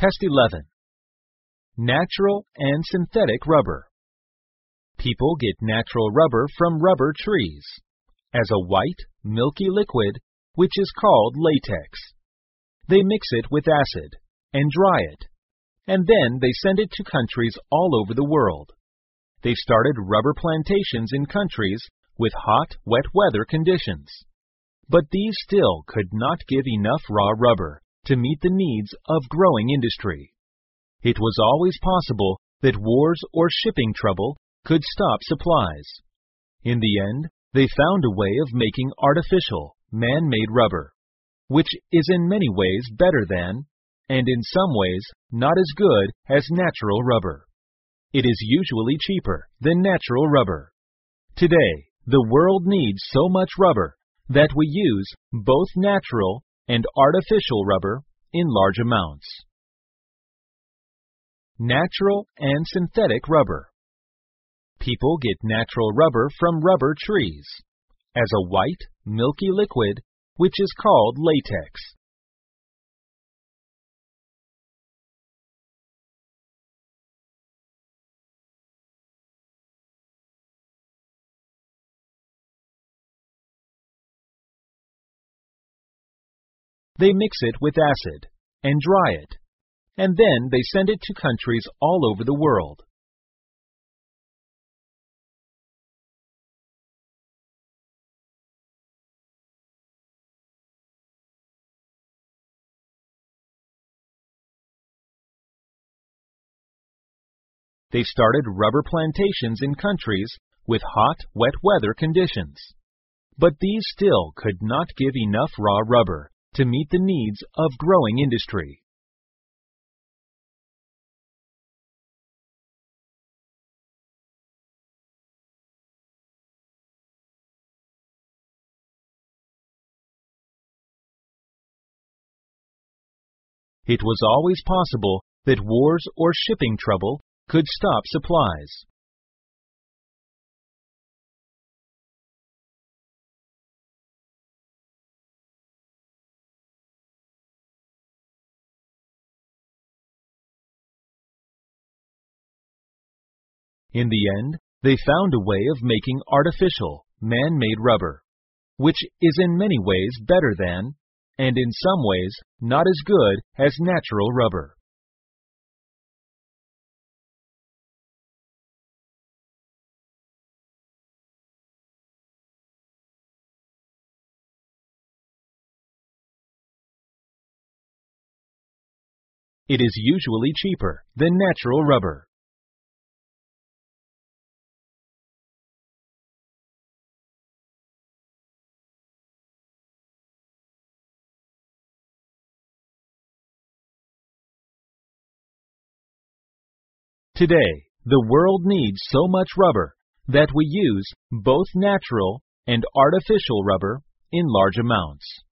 Test 11. Natural and synthetic rubber. People get natural rubber from rubber trees as a white, milky liquid, which is called latex. They mix it with acid and dry it, and then they send it to countries all over the world. They started rubber plantations in countries with hot, wet weather conditions. But these still could not give enough raw rubber to meet the needs of growing industry. It was always possible that wars or shipping trouble could stop supplies. In the end, they found a way of making artificial, man-made rubber, which is in many ways better than, and in some ways not as good as natural rubber. It is usually cheaper than natural rubber. Today, the world needs so much rubber that we use both natural and artificial rubber in large amounts. Natural and synthetic rubber. People get natural rubber from rubber trees as a white, milky liquid, which is called latex. They mix it with acid and dry it, and then they send it to countries all over the world. They started rubber plantations in countries with hot, wet weather conditions. But these still could not give enough raw rubber to meet the needs of growing industry. It was always possible that wars or shipping trouble could stop supplies. In the end, they found a way of making artificial, man-made rubber, which is in many ways better than, and in some ways not as good as natural rubber. It is usually cheaper than natural rubber. Today, the world needs so much rubber that we use both natural and artificial rubber in large amounts.